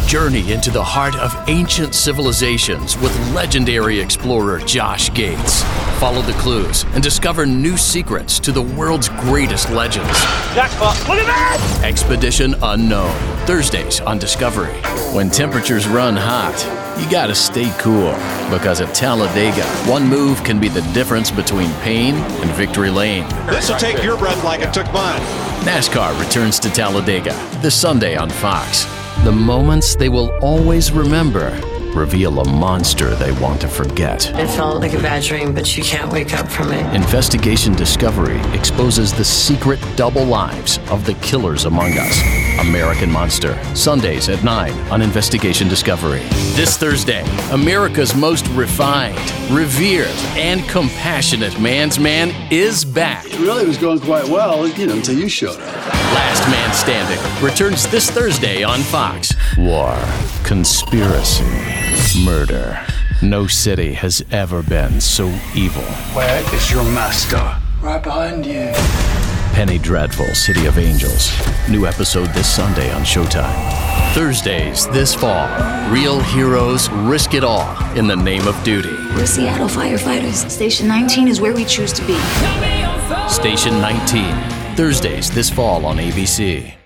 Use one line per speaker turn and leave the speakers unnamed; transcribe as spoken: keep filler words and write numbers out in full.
Journey into the heart of ancient civilizations with legendary explorer Josh Gates. Follow the clues and discover new secrets to the world's greatest legends.
Jackpot! Look at that!
Expedition Unknown, Thursdays on Discovery. When temperatures run hot, you gotta stay cool, because at Talladega, one move can be the difference between pain and victory lane.
This'll take your breath like it took mine.
NASCAR returns to Talladega this Sunday on Fox. The moments they will always remember reveal a monster they want to forget.
It felt like a bad dream, but you can't wake up from it.
Investigation Discovery exposes the secret double lives of the killers among us. American Monster, Sundays at nine on Investigation Discovery. This Thursday, America's most refined, revered, and compassionate man's man is back.
It really was going quite well, you know, until you showed up.
Last Man Standing returns this Thursday on Fox. War, conspiracy, murder. No city has ever been so evil.
Where is your master? Right behind you.
Penny Dreadful, City of Angels. New episode this Sunday on Showtime. Thursdays this fall. Real heroes risk it all in the name of duty.
We're Seattle firefighters. Station nineteen is where we choose to be.
Station nineteen. Thursdays this fall on A B C.